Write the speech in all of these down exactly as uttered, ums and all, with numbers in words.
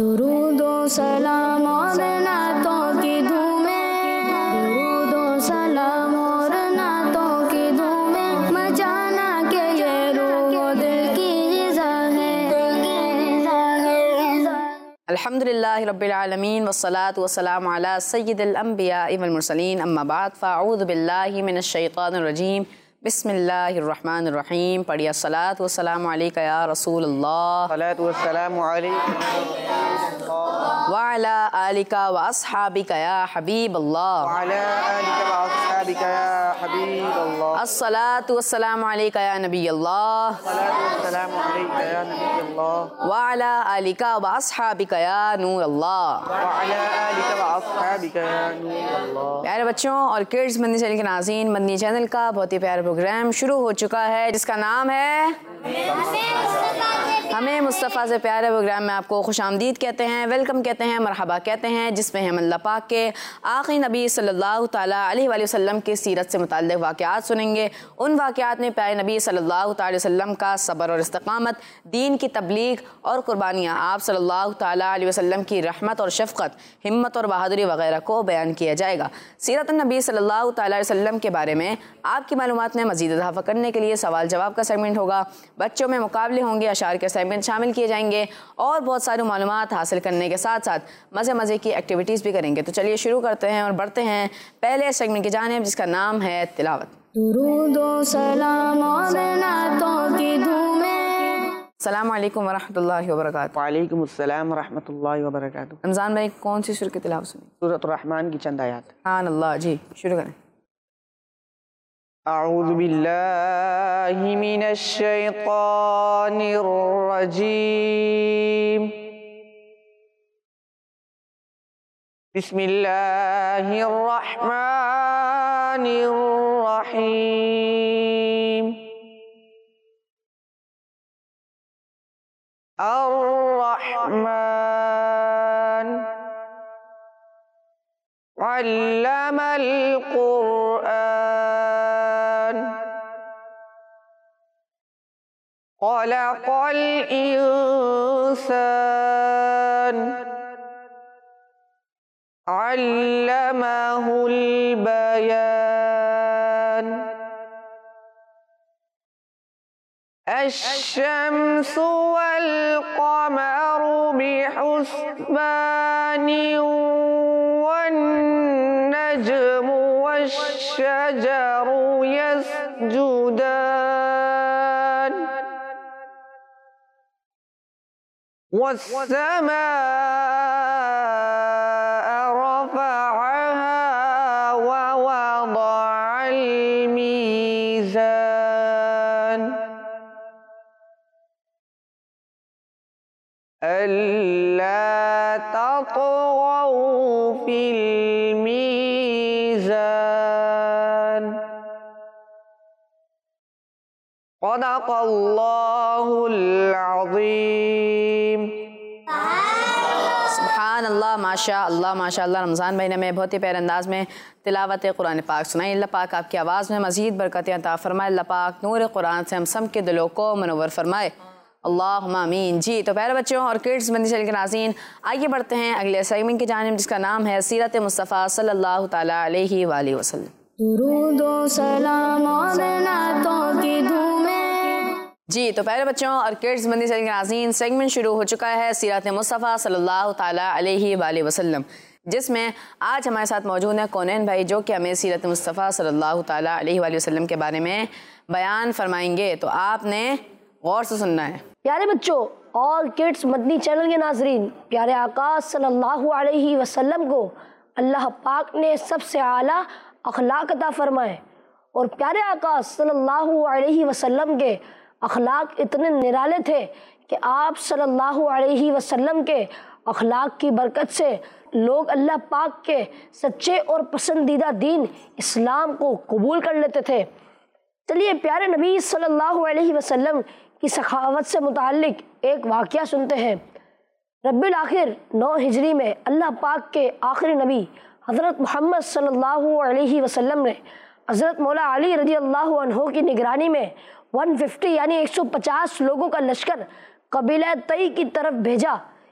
दुरूदो सलाम और नातों की धूमें, दुरूदो सलाम और नातों की धूमें, मचाना के ये रूह दिल की ग़िज़ा है। अल्हम्दुलिल्लाहि रब्बिल आलमीन वस्सलातु वस्सलामु अला सय्यिदिल अंबिया वल मुरसलीन अम्मा बाद फ़अऊज़ु बिल्लाहि मिनश शैतानिर रजीम बिस्मिल्लाहिर रहमानिर रहीम। पढ़िए अस्सलातु वस्सलामु अलैका या रसूलल्लाह सलातु वस्सलामु अलैका व अला आलिका व अस्हाबिका या हबीबल्लाह व अला आलिका व अस्हाबिका या हबीबल्लाह। अस्सलातु वस्सलामु अलैका या नबियल्लाह सलातु वस्सलामु अलैका या नबियल्लाह व अला आलिका व अस्हाबिका या नूरल्लाह। व अला आलिका व अस्हाबिका या नूरल्लाह। प्यारे बच्चों और किड्स मदनी चैनल के नाज़रीन, मदनी चैनल का बहुत ही प्यारा प्रोग्राम शुरू हो चुका है जिसका नाम है हमें मुस्तफ़ा से प्यारे प्रोग्राम में आपको खुशामदीद कहते हैं, वेलकम कहते हैं, मरहबा कहते हैं, जिसमें हम अल्लाह पाक के आखिरी नबी सल्लल्लाहु ताला अलैहि वसल्लम की सीरत से मुताल्लिक़ वाक़यात सुनेंगे। उन वाक़यात में प्यारे नबी सल्लल्लाहु ताला अलैहि वसल्लम का सब्र और इस्तिक़ामत, दीन की तबलीग और कुर्बानियाँ, आप सल्लल्लाहु ताला अलैहि वसल्लम की रहमत और शफ़क़त, हिम्मत और बहादुरी वगैरह को बयान किया जाएगा। सीरत नबी सल्लल्लाहु ताला अलैहि वसल्लम के बारे में आपकी मालूमात में मज़ीद इज़ाफ़ा करने के लिए सवाल जवाब का सेगमेंट होगा। बच्चों में मुकाबले होंगे, अशार के सेगमेंट शामिल किए जाएंगे और बहुत सारी मालूमात हासिल करने के साथ साथ मज़े मज़े की एक्टिविटीज़ भी करेंगे। तो चलिए शुरू करते हैं और बढ़ते हैं पहले सेगमेंट की जानिब जिसका नाम है तिलावत। दुरूदो सलाम और नातों की धूमें। अस्सलामु अलैकुम वरहमतुल्लाहि वबरकातुहू। वालेकुम अस्सलाम वरहमतुल्लाहि वबरकातुहू। रमज़ान भाई कौन सी सूरत की तिलावत सुनी? सूरत रहमान की चंद आयत। सुभान अल्लाह जी, शुरू करें। अऊज़ु बिल्लाहि मिनश शैतानिर रजीम। बिस्मिल्लाहिर रहमानिर रहीम। अर्रहमान अल्लमल क़ुरआन ख़लक़ल इंसान अल्लमहुल बयान। अश्शम्सु वल क़मरु बिहुस्बानि वन नज्मु वश्शजरु यस्जुदान वस्समाअ रफ़अहा व वضعल मीज़ान अल्ला ततग़ौ फ़िल मीज़ान। सदक़ल्लाहुल अज़ीम। सुभान अल्लाह, माशा अल्लाह माशा अल्लाह। रमज़ान महीने में बहुत ही प्यारे अंदाज में तिलावत कुरान पाक सुनाई। अल्लाह पाक आपकी आवाज़ में मज़ीद बरकतें अता फरमाए। अल्लाह पाक नूर कुरान से हम सब के दिलों को मुनव्वर फरमाए, अल्लाहुम्मा आमीन। जी तो प्यारे बच्चों और किड्स मदनी चैनल के नाज़रीन, आइए बढ़ते हैं अगले सेगमेंट की जानिब जिसका नाम है सीरत मुस्तफ़ा सल्लल्लाहु ताला अलैहि वसल्लम। दुरूदो सलाम और नातों की धूमें। जी तो प्यारे बच्चों और किड्स मदनी चैनल के नाज़रीन, सेगमेंट शुरू हो चुका है सीरत मुस्तफ़ा सल्लल्लाहु ताला अलैहि वसल्लम, जिसमें आज हमारे साथ मौजूद हैं कौनैन भाई जो कि हमें सीरत मुस्तफ़ा सल्लल्लाहु ताला अलैहि वसल्लम के बारे में बयान फरमाएंगे। तो आपने गौर से सुनना है। प्यारे बच्चों और किड्स मदनी चैनल के नाजरीन, प्यारे आका सल्लल्लाहु अलैहि वसल्लम को अल्लाह पाक ने सबसे आला अखलाक अता फरमाए और प्यारे आका सल्लल्लाहु अलैहि वसल्लम के अखलाक इतने निराले थे कि आप सल्लल्लाहु अलैहि वसल्लम के अखलाक की बरकत से लोग अल्लाह पाक के सच्चे और पसंदीदा दीन इस्लाम को कबूल कर लेते थे। चलिए प्यारे नबी सल्लल्लाहु अलैहि वसल्लम की सखावत से मुताल्लिक एक वाक़या सुनते हैं। रब्बिल आखिर नौ हिजरी में अल्लाह पाक के आखिरी नबी हज़रत मोहम्मद सल्लल्लाहु अलैहि वसल्लम ने हज़रत मौला अली रज़ी अल्लाह अन्हु की निगरानी में एक सौ पचास यानी एक सौ पचास लोगों का लश्कर कबीला तई की तरफ भेजा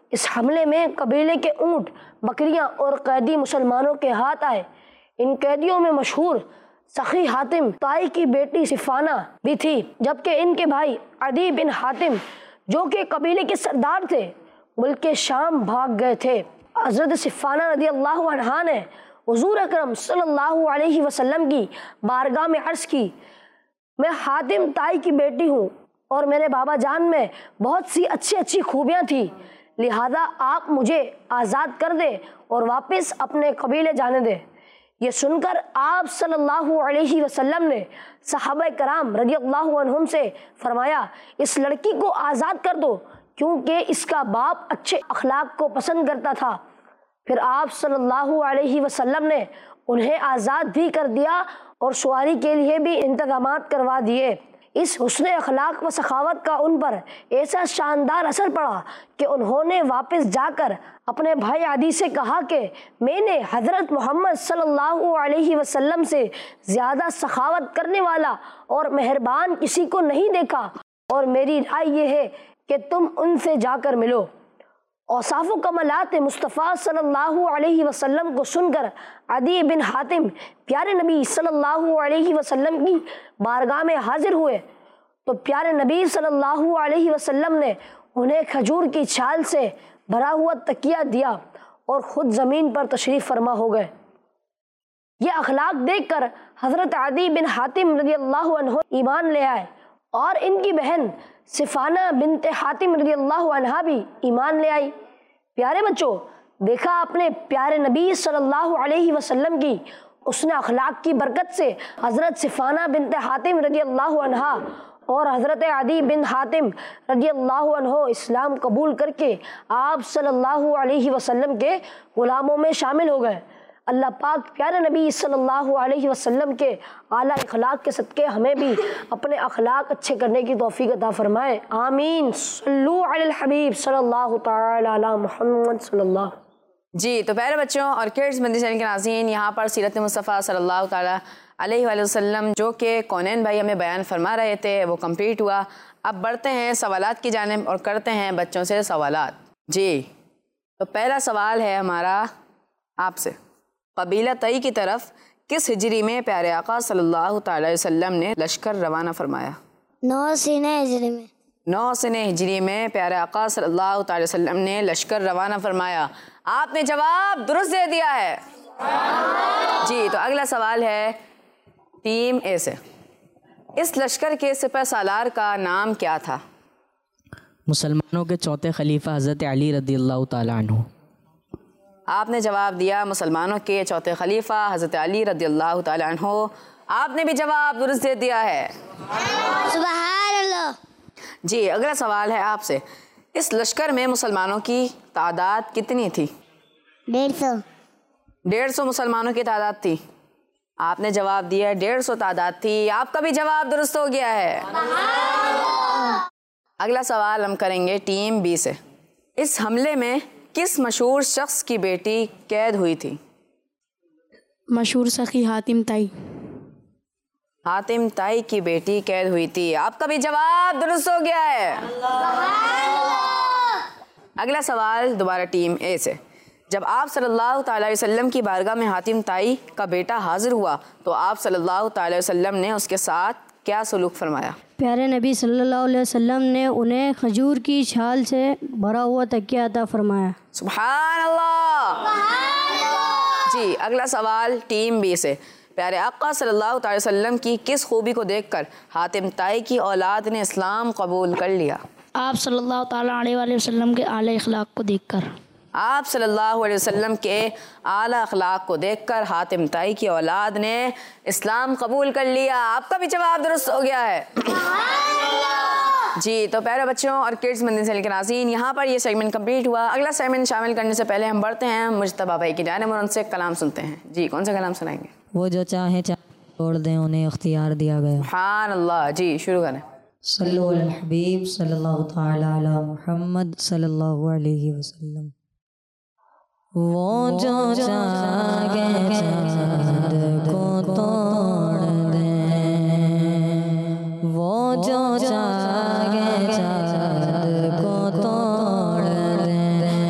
इस हमले में कबीले के ऊँट, बकरियां और कैदी मुसलमानों के हाथ आए। इन कैदियों में मशहूर सखी हातिम ताई की बेटी सिफाना भी थी, जबकि इनके भाई अदी बिन हातिम जो कि कबीले के सरदार थे मुल्क के शाम भाग गए थे। हज़रत सिफाना रज़ी अल्लाह अन्हा ने हुज़ूर अकरम सल्लल्लाहु अलैहि वसल्लम की बारगाह में अर्ज़ की, मैं हातिम ताई की बेटी हूँ और मेरे बाबा जान में बहुत सी अच्छी अच्छी खूबियाँ थी, लिहाजा आप मुझे आज़ाद कर दे और वापस अपने कबीले जाने दे। ये सुनकर आप सल्लल्लाहु अलैहि वसल्लम ने सहाबा कराम रज़ियल्लाहु अन्हुम से फरमाया, इस लड़की को आज़ाद कर दो क्योंकि इसका बाप अच्छे अखलाक को पसंद करता था। फिर आप सल्लल्लाहु अलैहि वसल्लम ने उन्हें आज़ाद भी कर दिया और सवारी के लिए भी इंतज़ामात करवा दिए। इस हुस्न अखलाक व सखावत का उन पर ऐसा शानदार असर पड़ा कि उन्होंने वापस जाकर अपने भाई आदि से कहा कि मैंने हज़रत मोहम्मद सल्लल्लाहु अलैहि वसल्लम से ज़्यादा सखावत करने वाला और मेहरबान किसी को नहीं देखा और मेरी राय ये है कि तुम उनसे जाकर मिलो। औसाफ़ कमलात मुस्तफ़ा सल्लल्लाहु अलैहि वसल्लम को सुनकर अदी बिन हातिम प्यारे नबी सल्लल्लाहु अलैहि वसल्लम की बारगाह में हाजिर हुए तो प्यारे नबी सल्लल्लाहु अलैहि वसल्लम ने उन्हें खजूर की छाल से भरा हुआ तकिया दिया और ख़ुद ज़मीन पर तशरीफ़ फरमा हो गए। ये अखलाक देखकर हज़रत अदी बिन हातिम रज़ियल्लाहु अन्हु ईमान ले आए और इनकी बहन सिफाना बिनत हातिम रज़ियल्लाहु अन्हा भी ईमान ले आई। प्यारे बच्चों, देखा आपने प्यारे नबी सल्लल्लाहु अलैहि वसल्लम की उसने अखलाक की बरकत से हज़रत सिफाना बिनत हातिम रज़ियल्लाहु अन्हा और हज़रत अदी बिन हातिम रज़ियल्लाहु अन्हु इस्लाम कबूल करके आप सल्लल्लाहु अलैहि वसल्लम के ग़ुलामों में शामिल हो गए। अल्लाह पाक प्यारे नबी सल्लल्लाहु अलैहि वसल्लम के आला अखलाक के सदक़े हमें भी अपने अखलाक अच्छे करने की तौफ़ीक़ अता फ़रमाए। आमीन। सल्लु अलल हबीब सल्लल्लाहु तआला अला मुहम्मद सल्लल्लाहु। जी, तो प्यारे बच्चों और किड्स मदनी चैनल के नाज़रीन, यहाँ पर सीरत मुस्तफ़ा सल्लल्लाहु तआला अलैहि वसल्लम जो कि कौनैन भाई हमें बयान फरमा रहे थे वो कंप्लीट हुआ। अब बढ़ते हैं सवालात की जानिब और करते हैं बच्चों से सवालात। जी, तो पहला सवाल है हमारा आपसे, कबीला तई की तरफ किस हिजरी में प्यारे आका सल्लल्लाहु तआला अलैहि वसल्लम ने लश्कर रवाना फरमाया? नौ सीने हिजरी में। नौ सने हिजरी में प्यारे आका सल्लल्लाहु तआला अलैहि वसल्लम ने लश्कर रवाना फरमाया। आपने जवाब दुरुस्त दे दिया है। जी, तो अगला सवाल है टीम ए से, इस लश्कर के सिपह सालार का नाम क्या था? मुसलमानों के चौथे खलीफा हज़रत अली रज़ियल्लाहु तआला अन्हु। आपने जवाब दिया मुसलमानों के चौथे खलीफा हज़रत अली रज़ियल्लाहु तआला अन्हु। आपने भी जवाब दुरुस्त दे दिया है। सुभान अल्लाह। जी, अगला सवाल है आपसे, इस लश्कर में मुसलमानों की तादाद कितनी थी? डेढ़ सौ। डेढ़ सौ मुसलमानों की तादाद थी। आपने जवाब दिया डेढ़ सौ तादाद थी। आपका भी जवाब दुरुस्त हो गया है। अगला सवाल हम करेंगे टीम बी से, इस हमले में किस मशहूर शख्स की बेटी कैद हुई थी? मशहूर सखी हातिम ताई। हातिम ताई की बेटी कैद हुई थी। आपका भी जवाब दुरुस्त हो गया है। अगला सवाल दोबारा टीम ए से, जब आप सल्लल्लाहु तआला अलैहि वसल्लम की बारगाह में हातिम ताई का बेटा हाजिर हुआ तो आप सल्लल्लाहु तआला अलैहि वसल्लम ने उसके साथ क्या सलूक फरमाया? प्यारे नबी सल्लल्लाहु अलैहि वसल्लम ने उन्हें खजूर की छाल से भरा हुआ तकिया अता फरमाया। सुभान अल्लाह। जी, अगला सवाल टीम बी से, प्यारे आका सल्लल्लाहु तआला अलैहि वसल्लम की किस खूबी को देखकर हातिम ताई की औलाद ने इस्लाम कबूल कर लिया? आप सल्लल्लाहु ताला अलैहि वसल्लम के आला अखलाक को देखकर। आप सल्लल्लाहु अलैहि वसल्लम के आला अखलाक को देखकर हातिम ताई की औलाद ने इस्लाम कबूल कर लिया। आपका भी जवाब दुरुस्त हो गया है। जी, तो प्यारे बच्चों और किड्स मदनी चैनल के नाज़रीन, यहाँ पर ये सेगमेंट कंप्लीट हुआ। अगला सेगमेंट शामिल करने से पहले हम बढ़ते हैं मुज्तबा भाई की जानिब और उनसे कलाम सुनते हैं। जी, कौन सा कलाम सुनाएंगे? वो जो चाहे चाहे छोड़ दें उन्हें इख्तियार दिया गया। सुभान अल्लाह। जी, शुरू करें। सल्लु अलल हबीब सल्लल्लाहु तआला अला मुहम्मद सल्लल्लाहु अलैहि वसल्लम। वो जो चाहे चाँद को तोड़ दे, वो जो चाहे चाँद को तोड़ दे,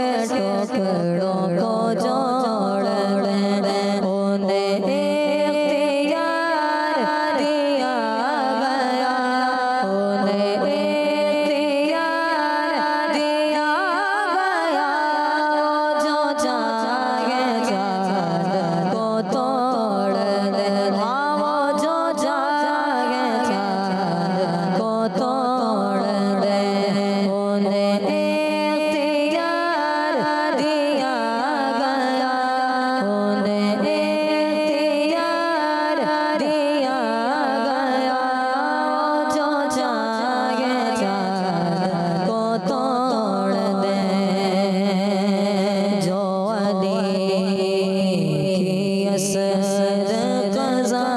के टुकड़ों को जोड़ दे, उन्हें इख्तियार दिया गया, उन्हें इख्तियार दिया गया, जो चाहे चांद को तोड़ दे, हाँ वो जो चाहे चांद को तोड़ दे, उन्हें इख्तियार दिया गया, उन्हें इख्तियार दिया गया, जो चाहे चांद को तोड़ दे। जो अली की असर क़ज़ा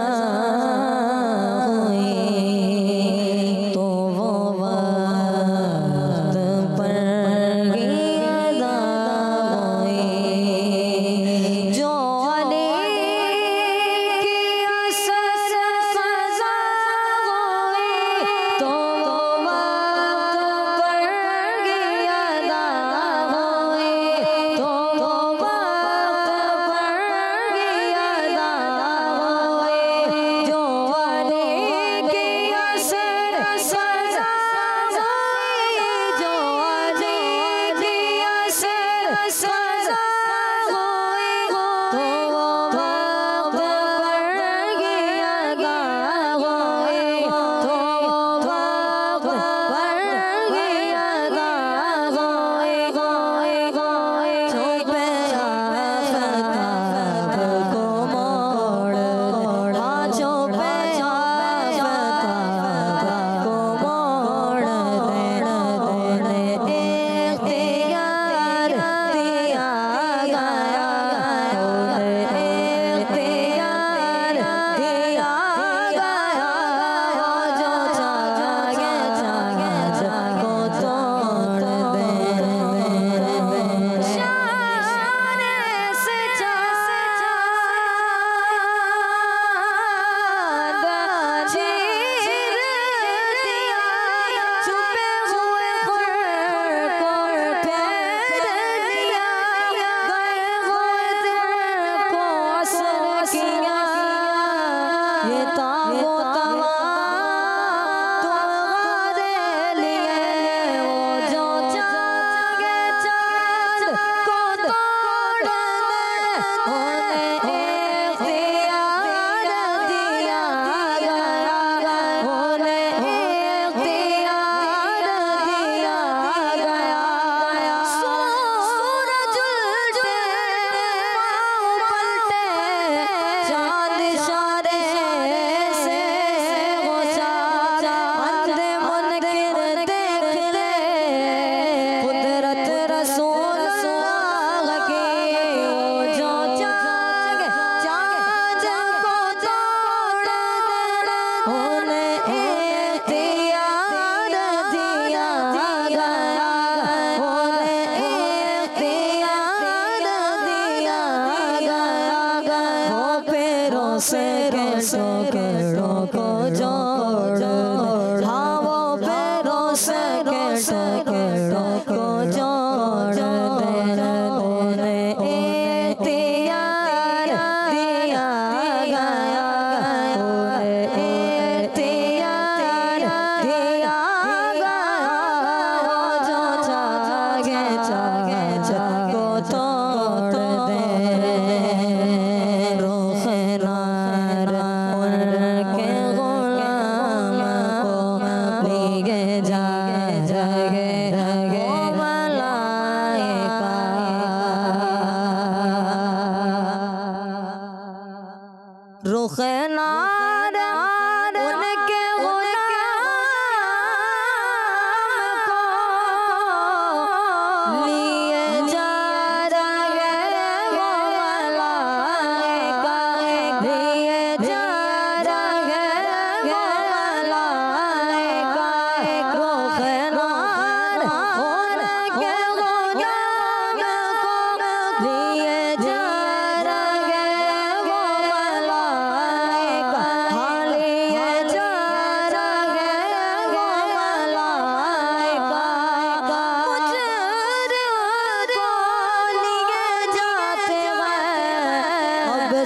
हुई तो वो वक्त पर ही अदा हुई, जो अली की असर क़ज़ा हुई तो वो वक्त पर ही अदा हुई, तो वो वक्त पर ही अदा हुई, जो अली की असर क़ज़ा हुई, जो अली की असर क़ज़ा हुई तो वो वक्त पर ही अदा हुई, तो वो वक्त पर ही अदा हुई, छुपे आफ़ताब को मोड़ दे, हाँ छुपे आफ़ताब को मोड़ दे, उन्हें इख्तियार दिया गया, उन्हें इख्तियार दिया गया, जो चाहे चांद को तोड़ दे। शान से चांद चीर दिया, छुपे हुए खुर को फेर दिया, गए हुए दिल को असर किया, ये ताबो तवा तुम्हारे लिए, वो जो चाहे चांद को तोड़ दे, उन्हें इख्तियार दिया गया, उन्हें इख्तियार दिया गया, सूरज उलटे पाँव पलटे, चांद इशारे से वो चारा, अंधे मुनकिर देखते, कुदरत रसूल अल्लाह की, वो जो चाहे चांद को तोड़ दे, उन्हें इख्तियार दिया गया, उन्हें इख्तियार दिया गया, वो पैरों से टुकड़ों को जोड़ दे, हाँ वो पैरों से टुकड़ों को जोड़ दे, उन्हें इख्तियार दिया गया, उन्हें इख्तियार दिया गया, जो चाहे चांद को तोड़ दे। रुख नार उनके गुलाम को लिए जा रहे वो मलाइका, रुख नार उनके गुलाम को लिए जा रहे वो मलाइका, लिए जा रहे वो मलाइका, रुख नार उनके गुलाम को लिए जा रहे वो मलाइका,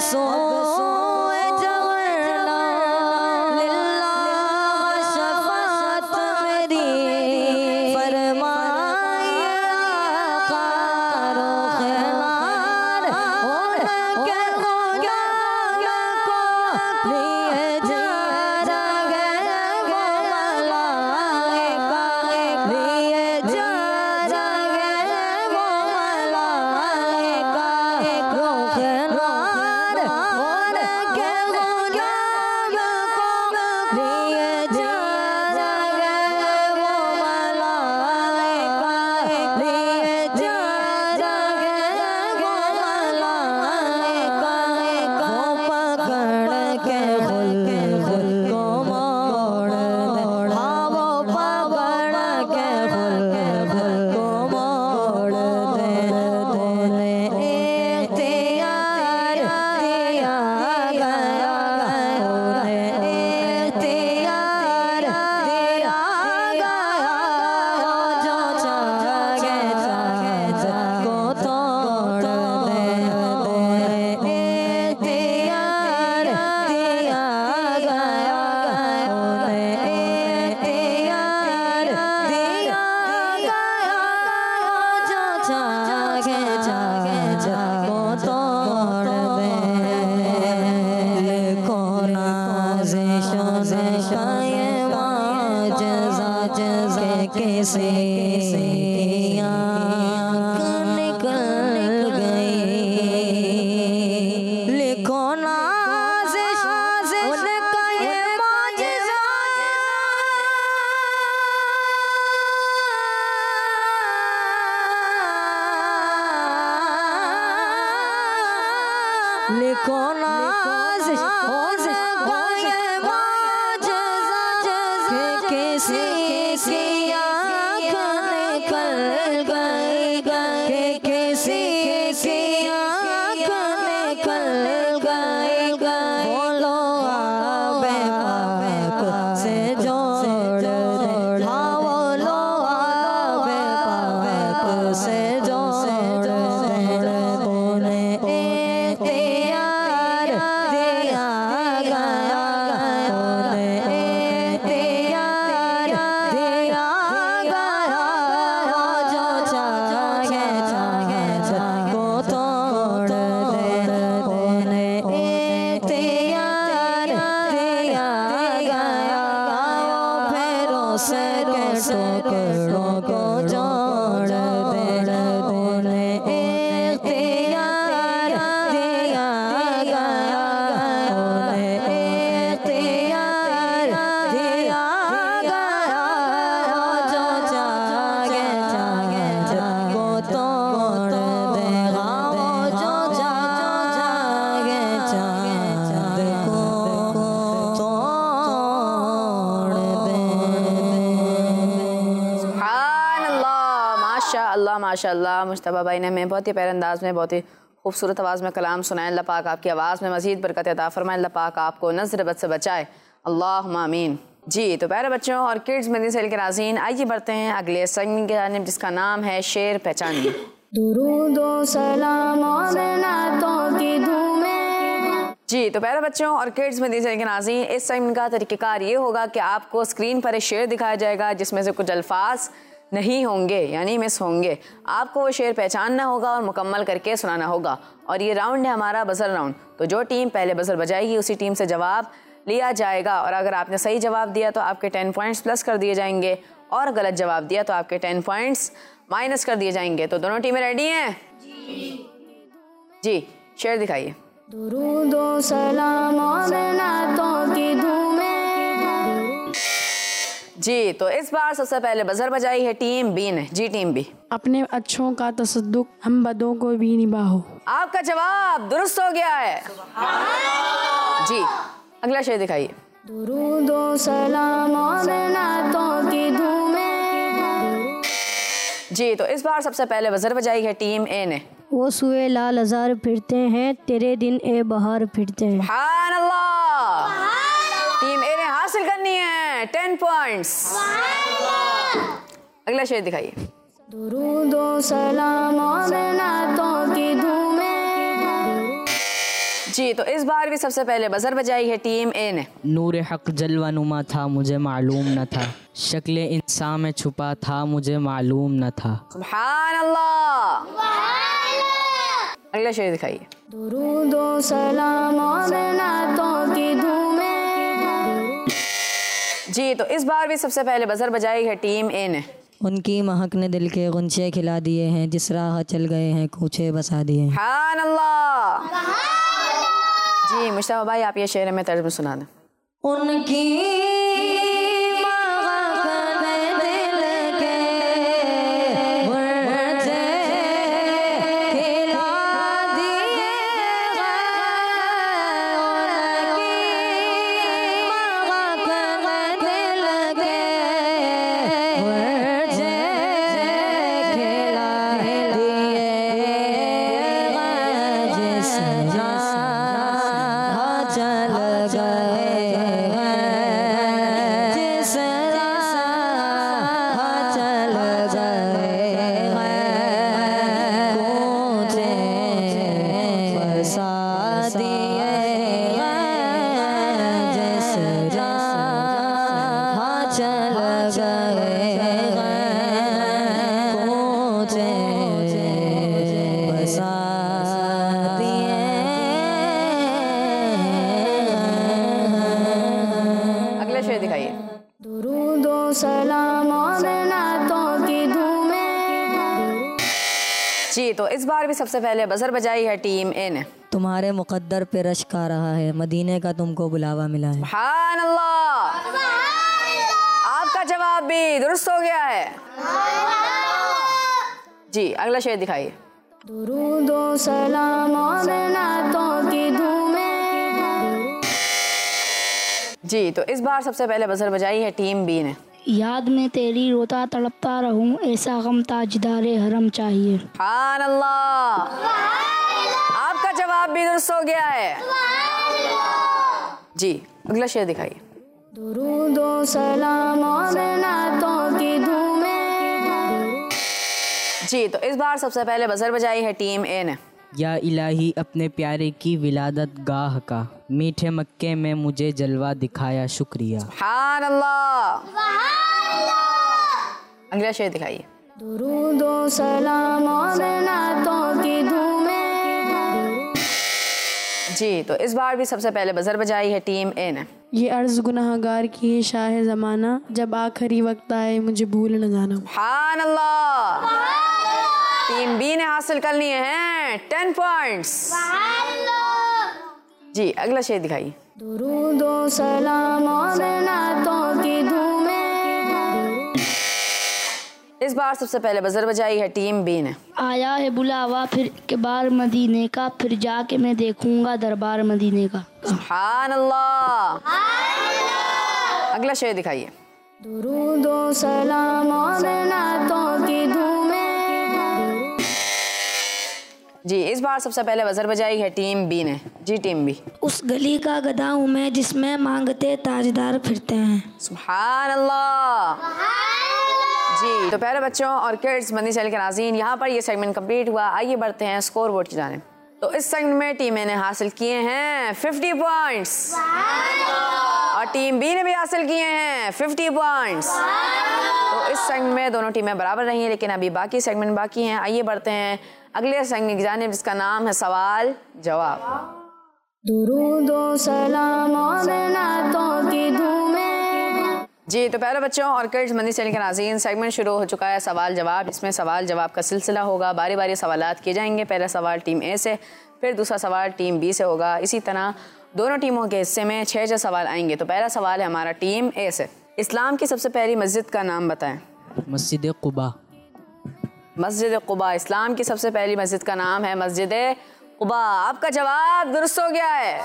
माशाअल्लाह मुश्तबा भाई ने हमें बहुत ही प्यारे अंदाज में बहुत ही खूबसूरत आवाज़ में कलाम सुनाए। अल्लाह पाक आपकी आवाज़ में मज़ीद बरकत अता फरमाए। अल्लाह पाक आपको नज़र बद से बचाए, अल्लाहुम्मा आमीन। जी तो प्यारे बच्चों और किड्स मदनी चैनल के नाज़रीन, आइए बढ़ते हैं अगले सेगमेंट की जानिब जिसका नाम है शेर पहचानिए। दुरूद व सलाम और नातों की धूमें। जी तो प्यारे बच्चों और किड्स मदनी चैनल के नाज़रीन, इस सेगमेंट का तरीक़ाकार ये होगा कि आपको स्क्रीन पर एक शेर दिखाया जाएगा जिसमें से कुछ अल्फाज नहीं होंगे यानी मिस होंगे। आपको वो शेर पहचानना होगा और मुकम्मल करके सुनाना होगा। और ये राउंड है हमारा बज़र राउंड। तो जो टीम पहले बज़र बजाएगी उसी टीम से जवाब लिया जाएगा। और अगर आपने सही जवाब दिया तो आपके टेन पॉइंट्स प्लस कर दिए जाएंगे और गलत जवाब दिया तो आपके टेन पॉइंट्स माइनस कर दिए जाएंगे। तो दोनों टीमें रेडी हैं? जी जी शेर दिखाइए। दुरूद व सलाम और नातों की धूमें। जी तो इस बार सबसे पहले बजर बजाई है टीम बी ने। जी टीम बी। अपने अच्छों का तसद्दुक हम बदों को भी निभाओ। आपका जवाब दुरुस्त हो गया है। जी अगला शेर दिखाइए। दुरूद व सलाम और नातों की धूमें। जी तो इस बार सबसे पहले बजर बजाई है टीम ए ने। वो सुए लाल हजार फिरते हैं, तेरे दिन ए बहार फिरते हैं। सुभान अल्लाह। टीम ए ने हासिल करनी है टेन पॉइंट्स। अगला शेर दिखाइए। दुरूद व सलाम और नातों की धूमें। जी, तो इस बार भी सबसे पहले बजर बजाई है टीम ए ने। नूर हक जलवा नुमा था मुझे मालूम न था, शक्ल इंसान में छुपा था मुझे मालूम न था। सुभान अल्लाह। अगला शेर दिखाइए। दुरूदो सलाम और नातों की धूमें। जी, तो इस बार भी सबसे पहले बजर बजाई है टीम ए ने। उनकी महक ने दिल के गुंचे खिला दिए हैं, जिस राह चल गए हैं कूचे बसा दिए हैं। सुभान अल्लाह। जी मुश्ताफा भाई, आप ये शेर में तर्ज में सुना दें। उनकी अगला शेर दिखाइए। दुरूदो सलाम और नातों की धूमें। जी, तो इस बार भी सबसे पहले बजर बजाई है टीम ए ने। तुम्हारे मुकद्दर पे रश्क आ रहा है, मदीने का तुमको बुलावा मिला है। सुभान अल्लाह। आपका जवाब भी दुरुस्त हो गया है। जी, अगला शेर दिखाइए। दुरूदो सलाम और नातों की धूमें। जी, तो इस बार सबसे पहले बजर बजाई है टीम बी ने। याद में तेरी रोता तड़पता रहूं, ऐसा गम ताजदारे हरम चाहिए। सुभान अल्लाह। आपका जवाब भी दुरुस्त हो गया है। जी, अगला शेर दिखाइए। दुरूदो सलाम और नातों की धूमें। जी, तो इस बार सबसे पहले बजर बजाई है टीम ए ने। या इलाही अपने प्यारे की विलादत गाह का, मीठे मक्के में मुझे जलवा दिखाया शुक्रिया। सुभान अल्लाह। अगला शेर दिखाइए। दुरूदो सलाम और नातों की धूमें। जी, तो इस बार भी सबसे पहले बजर बजाई है टीम ए ने। ये अर्ज गुनाहगार की है शाह ज़माना, जब आखिरी वक्त आए मुझे भूल न जाना। सुभान अल्लाह। टीम बी ने हासिल कर लिए हैं टेन पॉइंट्स। जी, अगला शेर दिखाइए। दुरूदो सलाम और नातों की धूमें। इस बार सबसे पहले बजर बजाई है टीम बी ने। आया है बुलावा फिर के बार मदीने का, फिर जाके मैं देखूंगा दरबार मदीने का। सुभान अल्लाह। अगला शेर दिखाइए। दुरूदो सलाम और नातों की धूमें। जी, इस बार सबसे पहले बजर बजाई है टीम बी ने। जी, टीम बी। उस गली का गधा हूँ मैं जिसमें मांगते ताजदार फिरते हैं। सुभान अल्लाह। जी, तो प्यारे बच्चों और किड्स मदनी चैनल के नाज़रीन, यहाँ पर ये सेगमेंट कंप्लीट हुआ। आइए बढ़ते हैं स्कोर बोर्ड की जानिब। तो इस सेगमेंट में टीम ए ने हासिल किए हैं फिफ्टी पॉइंट्स और टीम बी ने भी हासिल किए हैं फिफ्टी पॉइंट्स। तो इस सेगमेंट में दोनों टीमें बराबर रही हैं, लेकिन अभी बाकी सेगमेंट बाकी हैं। आइए बढ़ते हैं अगले सेगमेंट की जानिब, जिसका नाम है सवाल जवाब। दुरूदो सलाम और नातों की धूमें। जी, तो प्यारे बच्चों और किड्स मदनी चैनल के नाज़रीन, सेगमेंट शुरू हो चुका है सवाल जवाब। इसमें सवाल जवाब का सिलसिला होगा, बारी बारी सवालात किए जाएंगे। पहला सवाल टीम ए से, फिर दूसरा सवाल टीम बी से होगा। इसी तरह दोनों टीमों के हिस्से में छः छः सवाल आएंगे। तो पहला सवाल है हमारा टीम ए से। इस्लाम की सबसे पहली मस्जिद का नाम बताएं। मस्जिद कुबा। मस्जिद कुबा इस्लाम की सबसे पहली मस्जिद का नाम है मस्जिद कुबा। आपका जवाब दुरुस्त हो गया है।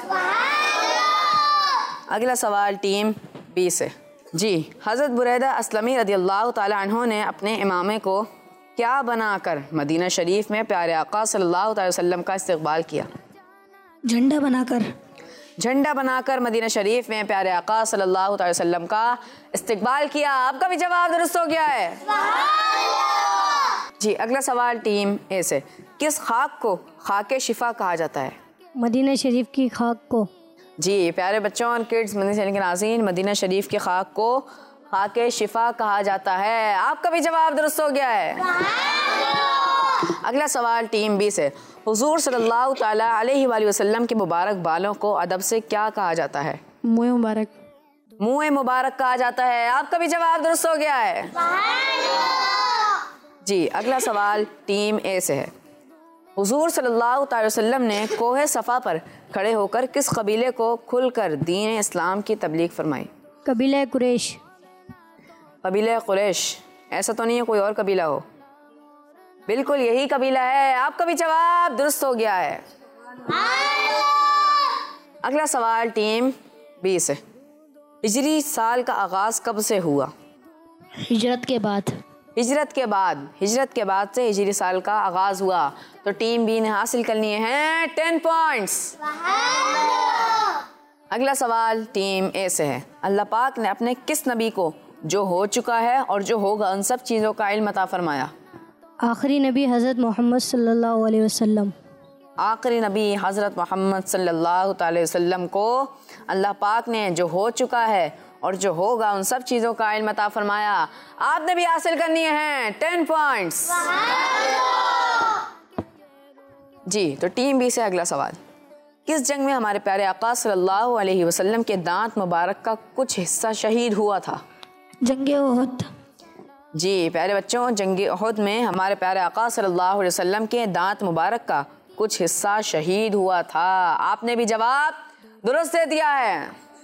अगला सवाल टीम बी से। जी, हज़रत बुरैदा अस्लमी रदियल्लाहु ताला अन्हु ने अपने इमामे को क्या बनाकर मदीना शरीफ में प्यारे आका सल्लल्लाहु अलैहि वसल्लम का इस्तकबाल किया? झंडा बनाकर। झंडा बनाकर मदीना शरीफ में प्यारे आका सल्लल्लाहु अलैहि वसल्लम का इस्तकबाल किया। आपका भी जवाब दुरुस्त हो गया है। जी, अगला सवाल टीम ए से। किस खाक को खाके शिफा कहा जाता है? मदीना शरीफ की खाक को। जी प्यारे बच्चों और किड्स मदीना चैनल के नाज़रीन, मदीना शरीफ की खाक को खाके शिफा कहा जाता है। आपका भी जवाब दुरुस्त हो गया है। अगला सवाल टीम बी से। हुजूर सल्लल्लाहु ताला अलैहि वसल्लम के मुबारक बालों को अदब से क्या कहा जाता है? मुँह मुबारक। मुँह मुबारक कहा जाता है। आपका भी जवाब दुरुस्त हो गया है। जी अगला सवाल टीम ए से है। हुजूर सल्लल्लाहु अलैहि वसल्लम ने कोहे सफ़ा पर खड़े होकर किस कबीले को खुलकर दीन इस्लाम की तबलीग फरमाई? कबीला कुरैश। कबीला कुरैश। ऐसा तो नहीं है कोई और कबीला हो? बिल्कुल यही कबीला है। आपका भी जवाब दुरुस्त हो गया है। अगला सवाल टीम बी से। हिजरी साल का आगाज़ कब से हुआ? हिजरत के बाद। हिजरत के बाद। हिजरत के बाद से हिजरी साल का आगाज़ हुआ। तो टीम बी ने हासिल कर लिए हैं टेन पॉइंट्स। अगला सवाल टीम ए से है। अल्लाह पाक ने अपने किस नबी को जो हो चुका है और जो होगा उन सब चीज़ों का इल्म अता फरमाया? आखिरी नबी हज़रत मोहम्मद सल्लल्लाहु अलैहि वसल्लम। आखिरी नबी हज़रत मोहम्मद सल्लल्लाहु अलैहि वसल्लम को अल्लाह पाक ने जो हो चुका है और जो होगा उन सब चीज़ों का इल्म अता फरमाया। आपने भी हासिल करनी है टेन पॉइंट्स। जी तो टीम बी से अगला सवाल। किस जंग में हमारे प्यारे आका सल्लल्लाहु अलैहि वसल्लम के दांत मुबारक का कुछ हिस्सा शहीद हुआ था? जंगे उहद। जी प्यारे बच्चों, जंग उहद में हमारे प्यारे आका सल्लल्लाहु अलैहि वसल्लम के दांत मुबारक का कुछ हिस्सा शहीद हुआ था। आपने भी जवाब दुरुस्त दे दिया है।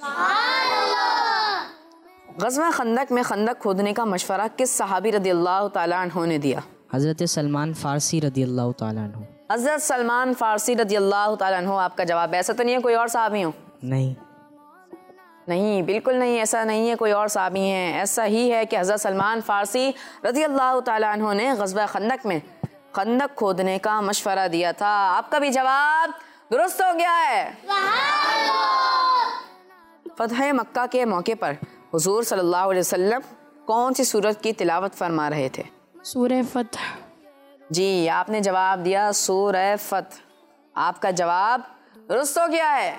ग़ज़वा खंदक में खंदक खोदने का मशवरा किस सहाबी रदियल्लाहु ताला अन्हु ने दिया? हज़रत सलमान फ़ारसी रदियल्लाहु ताला अन्हु। हज़रत सलमान फ़ारसी रदियल्लाहु ताला अन्हु आपका जवाब। ऐसा तो नहीं है कोई और सहाबी हो? नहीं नहीं, बिल्कुल नहीं, ऐसा नहीं है कोई और सहाबी हैं। ऐसा ही है कि हज़रत सलमान फ़ारसी रदियल्लाहु ताला अन्हु ने ग़ज़वा खंदक में खंदक खोदने का मशवरा दिया था। आपका भी जवाब दुरुस्त हो गया है। फ़तह मक्का के मौके पर हुजूर सल्लल्लाहु अलैहि वसल्लम कौन सी सूरत की तिलावत फरमा रहे थे? सूरह फतह। जी आपने जवाब दिया सूरह फतह। आपका जवाब दुरुस्त हो गया है।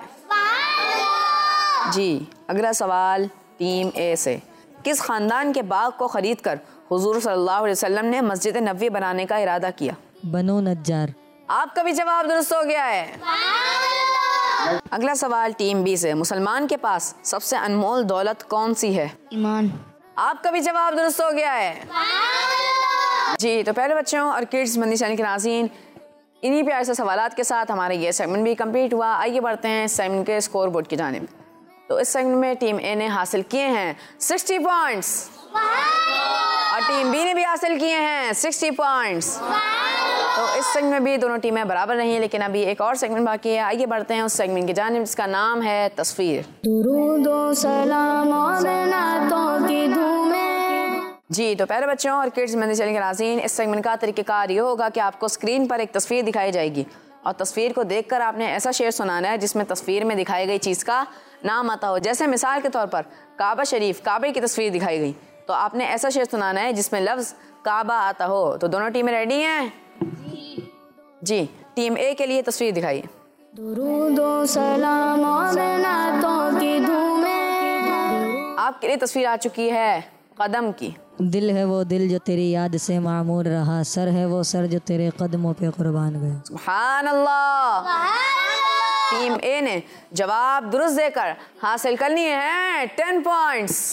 जी अगला सवाल टीम ए से। किस ख़ानदान के बाग को ख़रीद कर हुजूर सल्लल्लाहु अलैहि वसल्लम ने मस्जिद नबवी बनाने का इरादा किया? बनो नज्जार। आपका भी जवाब दुरुस्त हो गया है। अगला सवाल टीम बी से। मुसलमान के पास सबसे अनमोल दौलत कौन सी है? ईमान। आपका भी जवाब दुरुस्त हो गया है। जी तो पहले बच्चों और किड्स मंदी चैनल के नाज़रीन, इन्हीं प्यार से सवालात के साथ हमारा ये सेगमेंट भी कंप्लीट हुआ। आइए बढ़ते हैं सेगमेंट के स्कोर बोर्ड की जानिब। तो इस सेगमेंट में टीम ए ने हासिल किए हैं सिक्सटी पॉइंट्स और टीम बी ने भी हासिल किए हैं सिक्सटी पॉइंट्स। तो इस सेगमेंट में भी दोनों टीमें बराबर रही हैं, लेकिन अभी एक और सेगमेंट बाकी है। आइए बढ़ते हैं उस सेगमेंट की जानिब जिसका नाम है तस्वीर। दुरूद व सलाम और नातों की धूमें। जी तो प्यारे बच्चों और किड्स मंदी चैनल के नाज़रीन, इस सेगमेंट का तरीक़ाकार ये होगा कि आपको स्क्रीन पर एक तस्वीर दिखाई जाएगी और तस्वीर को देखकर आपने ऐसा शेर सुनाना है जिसमें तस्वीर में दिखाई गई चीज़ का नाम आता हो। जैसे मिसाल के तौर पर काबा शरीफ, काबे की तस्वीर दिखाई गई, तो आपने ऐसा शेर सुनाना है जिसमें लफ्ज़ काबा आता हो। तो दोनों टीमें रेडी हैं? जी टीम ए के लिए तस्वीर दिखाइए। दुरूद व सलाम और नातों की धूमें। आपके लिए तस्वीर आ चुकी है कदम की। दिल है वो दिल जो तेरी याद से मामूर रहा, सर है वो सर जो तेरे कदमों पे कुर्बान गया। सुभान अल्लाह। टीम ए ने जवाब दुरुस्त देकर हासिल कर लिए हैं टेन पॉइंट्स।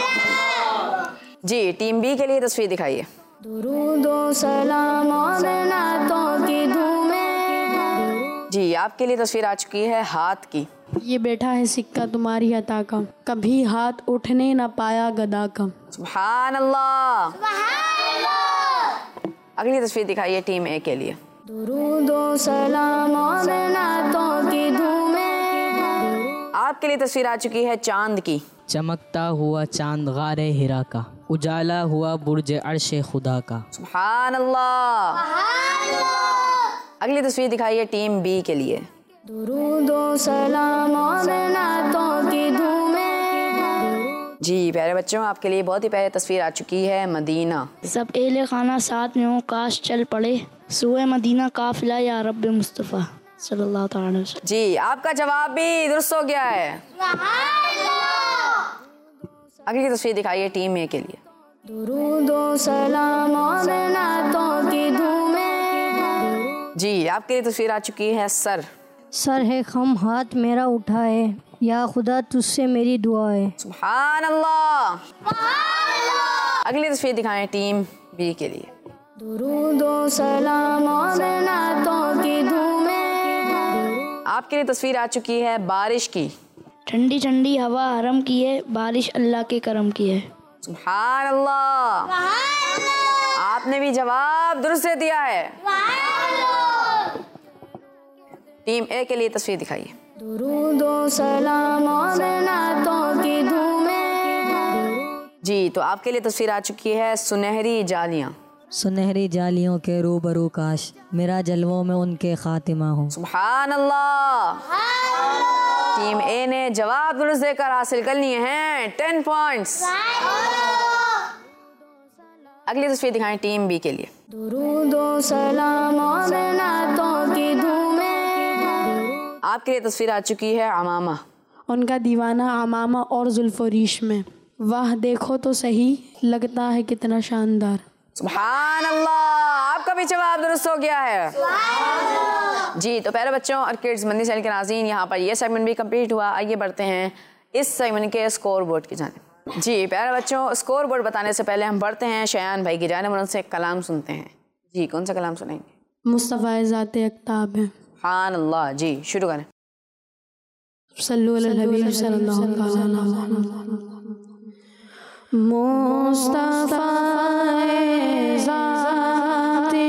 जी टीम बी के लिए तस्वीर दिखाइए। दुरूद व सलाम और नातों की धूमें। जी आपके लिए तस्वीर आ चुकी है हाथ की। ये बैठा है सिक्का तुम्हारी अता का, कभी हाथ उठने न पाया गदा का। सुभान अल्लाह। अगली तस्वीर दिखाइए टीम ए के लिए। दुरूद व सलाम और नातों की धूमें। आपके लिए तस्वीर आ चुकी है चांद की। चमकता हुआ चांद गारे हिरा का, उजाला हुआ बुर्ज अर्शे खुदा का। सुभान अल्लाह। अगली तस्वीर दिखाइए टीम बी के लिए। दुरूद व सलाम और नातों की धूमें। जी प्यारे बच्चों, आपके लिए बहुत ही प्यारी तस्वीर आ चुकी है मदीना। सब एले खाना साथ में हो, काश चल पड़े सुए मदीना काफिला या रब मुस्तफ़ा। सल्लल्लाहु अलैहि वसल्लम। जी, आपका जवाब भी दुरुस्त हो गया है। अगली तस्वीर दिखाइए टीम ए के लिए। दुरूदो सलाम और नातों की धूमें। जी, आपके लिए तस्वीर आ चुकी है सर। सर है खम हाथ मेरा उठाए, या खुदा तुझसे मेरी दुआ है। सुभान अल्लाह। अगली तस्वीर दिखाएं टीम बी के लिए। दुरूदो सलाम और नातों की धूमें। आपके लिए तस्वीर आ चुकी है बारिश की। ठंडी ठंडी हवा हरम की है, बारिश अल्लाह के करम की है। सुभान अल्लाह। आपने भी जवाब दुरुस्त दे दिया है। टीम ए के लिए तस्वीर दिखाइए। दुरूदो सलाम और नातों की धूमें। जी, तो आपके लिए तस्वीर आ चुकी है सुनहरी जालियां। सुनहरी जालियों के रूबरू काश, मेरा जलवों में उनके खातिमा हो। सुभान अल्लाह। टीम ए ने जवाब दुरुस्त देकर हासिल कर लिए हैं टेन पॉइंट्स। अगली तस्वीर दिखाएं टीम बी के लिए। दुरूदो सलाम और नातों की धूमें। आपके लिए तस्वीर आ चुकी है अमामा। उनका दीवाना अमामा और जुल्फोरीश में, वाह देखो तो सही लगता है कितना शानदार। सुभान अल्लाह। आपका भी जवाब दुरुस्त हो गया है। जी, तो प्यारे बच्चों और किड्स मदनी चैनल के नाज़रीन, यहाँ पर ये सेगमेंट भी कंप्लीट हुआ। आइए बढ़ते हैं इस सेगमेंट के स्कोर बोर्ड की जानिब। जी प्यारे बच्चों, स्कोर बोर्ड बताने से पहले हम बढ़ते हैं शयान भाई की जानिब, उनसे कलाम सुनते हैं। जी, कौन सा कलाम सुनेंगे? मुस्तफ़ा ज़ाते अख्ताब है। सुभान अल्लाह। जी, शुरू करें। सल्लु अलल हबीब सल्लल्लाहु अलैहि वसल्लम। मुस्तफ़ा ज़ाते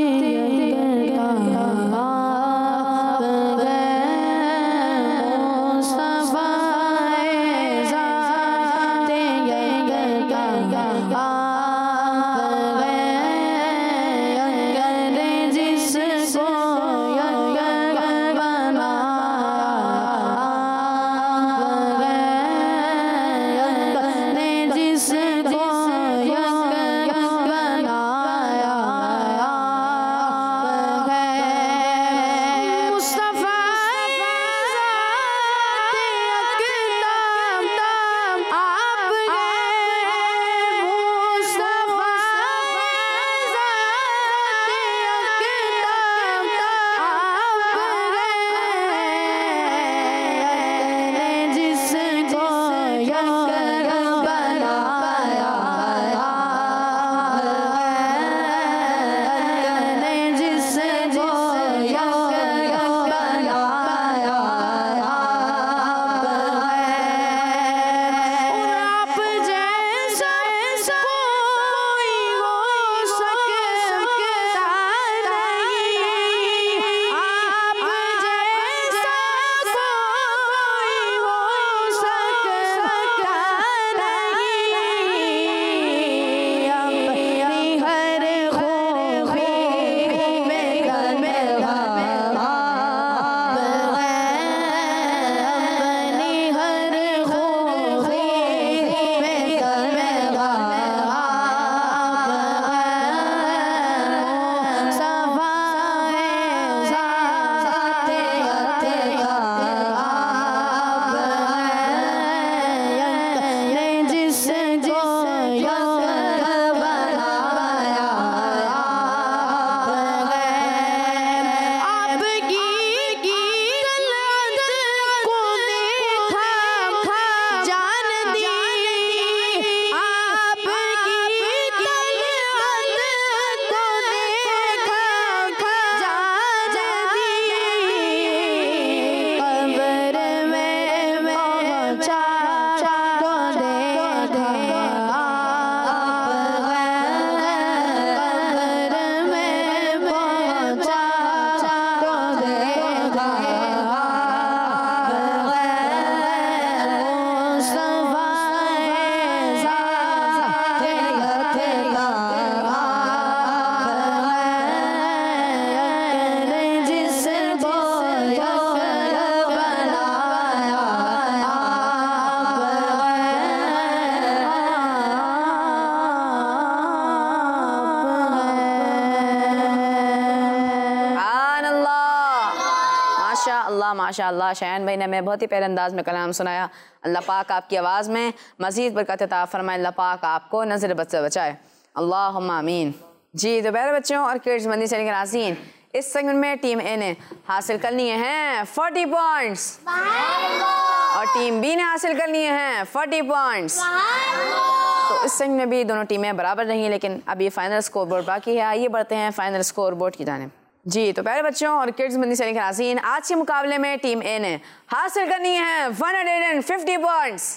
माशा अल्लाह माशा अल्लाह। शयान भाई ने हमें बहुत ही प्यारे अंदाज में कलाम सुनाया। अल्लाह पाक आपकी आवाज़ में मज़ीद बरकत अता फरमाए। अल्लाह पाक आपको नज़र बद से बचाए, अल्लाहुम्मा आमीन। जी तो प्यारे बच्चों और किड्स मदनी चैनल के नाज़रीन, इस सेगमेंट में टीम ए ने हासिल कर लिए हैं चालीस पॉइंट्स और टीम बी ने हासिल कर लिए हैं चालीस पॉइंट्स। तो इस सेगमेंट में भी दोनों टीमें बराबर रही हैं, लेकिन अब ये फाइनल स्कोर बोर्ड बाकी है। आइए बढ़ते हैं फाइनल स्कोर बोर्ड की जानिब। जी तो प्यारे बच्चों और किड्स मदनी चैनल के नाज़रीन, आज के मुकाबले में टीम ए ने हासिल करनी है एक सौ पचास पॉइंट्स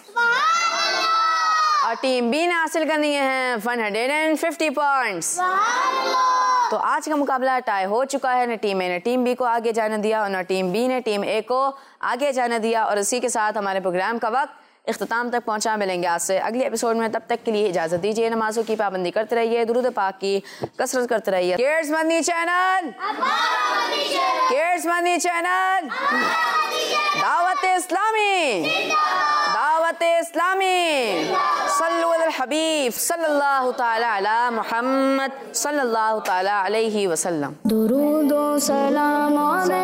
और टीम बी ने हासिल करनी है एक सौ पचास पॉइंट्स। तो आज का मुकाबला टाई हो चुका है। न टीम ए ने टीम बी को आगे जाने दिया और न टीम बी ने टीम ए को आगे जाने दिया। और इसी के साथ हमारे प्रोग्राम का वक्त इख्तिताम तक पहुंचा। मिलेंगे आज से अगले एपिसोड में, तब तक के लिए इजाज़त दीजिए। नमाजों की पाबंदी करते रहिए, दुरूद पाक की कसरत करते रहिए। Kids Madani channel, kids Madani channel, Dawat Islami, Dawat Islami, सल्लु अलल हबीब सल्लल्लाहु ताला अला मुहम्मद सल्लल्लाहु ताला अलैहि वसल्लम। दुरूद व सलाम और